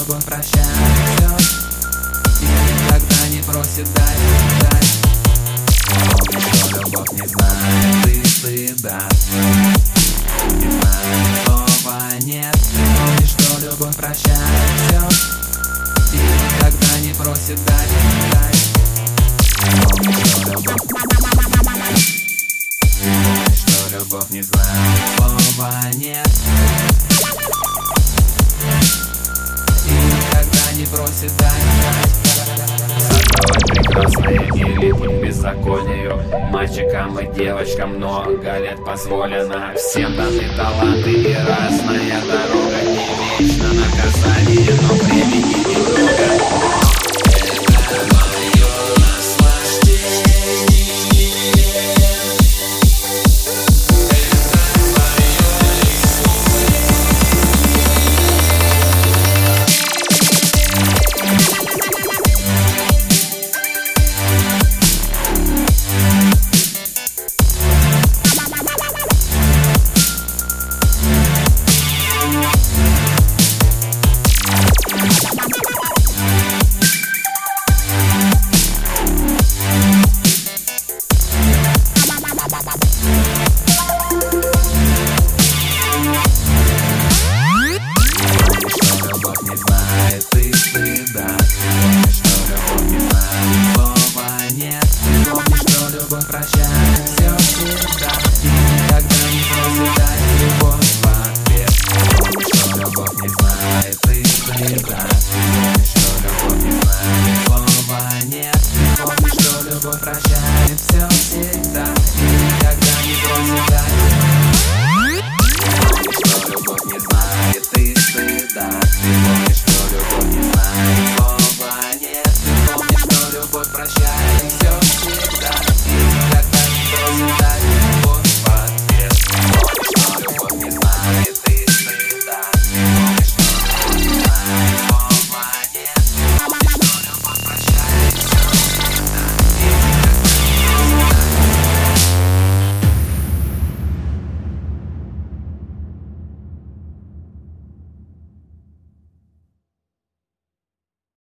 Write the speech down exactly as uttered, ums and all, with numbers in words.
любовь прощает и никогда не просит дать, дать. Помни, что любовь не знает и стыда, не знает слова нет. Помни, что любовь прощает все и никогда не просит дать, дать. Помни, что любовь, помни, что любовь не знает слова нет и никогда не просит дать, дать. Создавать прекрасные миры, путь к беззаконию. Мальчикам и девочкам много лет позволено. Всем даны таланты и разная дорога. Не вечно наказание, но времени немного. Это мое наслаждение. Это твое искупление. Прощает все всегда и никогда не просит дать любовь в ответ. Помни, что любовь не знает и стыда.